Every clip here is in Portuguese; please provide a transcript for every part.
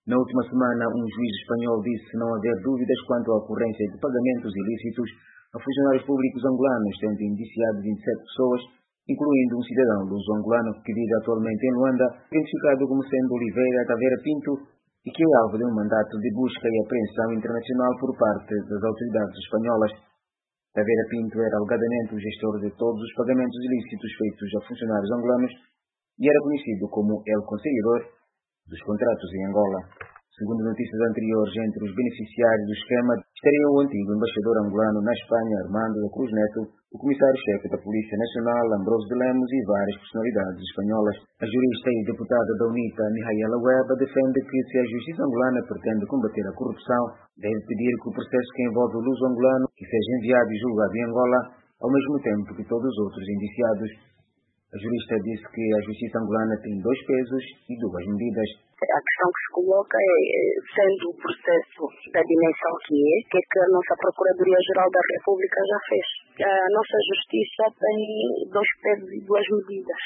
Na última semana, um juiz espanhol disse não haver dúvidas quanto à ocorrência de pagamentos ilícitos a funcionários públicos angolanos, tendo indiciado 27 pessoas, incluindo um cidadão luso-angolano que vive atualmente em Luanda, identificado como sendo Oliveira Taveira Pinto, e que é alvo de um mandato de busca e apreensão internacional por parte das autoridades espanholas. Taveira Pinto era alegadamente o gestor de todos os pagamentos ilícitos feitos a funcionários angolanos e era conhecido como El Conciliador dos contratos em Angola. Segundo notícias anteriores, entre os beneficiários do esquema estariam o antigo embaixador angolano na Espanha, Armando da Cruz Neto, o comissário-chefe da Polícia Nacional, Ambroso de Lemos, e várias personalidades espanholas. A jurista e deputada da UNITA, Mihaela Weba, defende que se a justiça angolana pretende combater a corrupção, deve pedir que o processo que envolve o luso-angolano que seja enviado e julgado em Angola, ao mesmo tempo que todos os outros indiciados. A jurista disse que a justiça angolana tem dois pesos e duas medidas. A questão que se coloca é, sendo o processo da dimensão que é que a nossa Procuradoria-Geral da República já fez. A nossa justiça tem dois pesos e duas medidas.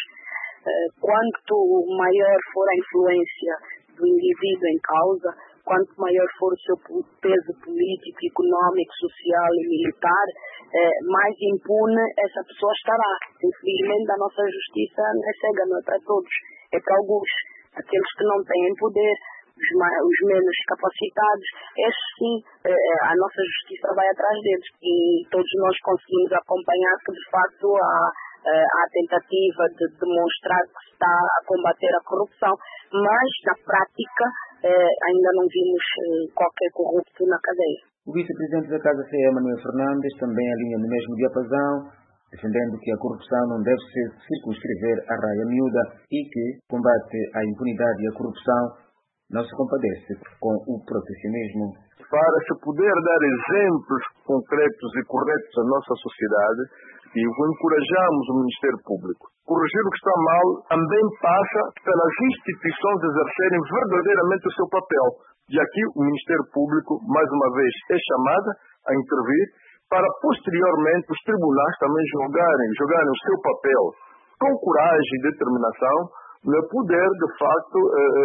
Quanto maior for a influência do indivíduo em causa, quanto maior for o seu peso político, econômico, social e militar, mais impune essa pessoa estará. Infelizmente, a nossa justiça não é cega, não é para todos, é para alguns. Aqueles que não têm poder, os menos capacitados, estes sim, a nossa justiça vai atrás deles. E todos nós conseguimos acompanhar que, de facto, há a tentativa de demonstrar que se está a combater a corrupção, mas, na prática, ainda não vimos qualquer corrupto na cadeia. O vice-presidente da Casa CE, Manuel Fernandes, também alinha no mesmo diapasão, defendendo que a corrupção não deve se circunscrever à raia miúda e que combate à impunidade e à corrupção não se compadece com o protecionismo. Para se poder dar exemplos concretos e corretos à nossa sociedade, e encorajamos o Ministério Público. Corrigir o que está mal também passa pelas instituições exercerem verdadeiramente o seu papel. E aqui o Ministério Público, mais uma vez, é chamado a intervir para posteriormente os tribunais também jogarem o seu papel com coragem e determinação, poder de facto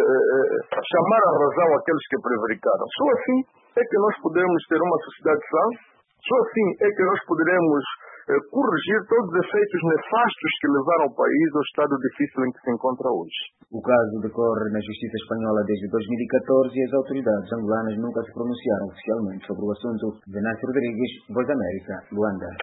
chamar a razão aqueles que prevaricaram. Só assim é que nós podemos ter uma sociedade sã, só assim é que nós poderemos corrigir todos os efeitos nefastos que levaram o país ao estado difícil em que se encontra hoje. O caso decorre na Justiça Espanhola desde 2014 e as autoridades angolanas nunca se pronunciaram oficialmente sobre o assunto. Venâncio Rodrigues, Voz da América, Luanda.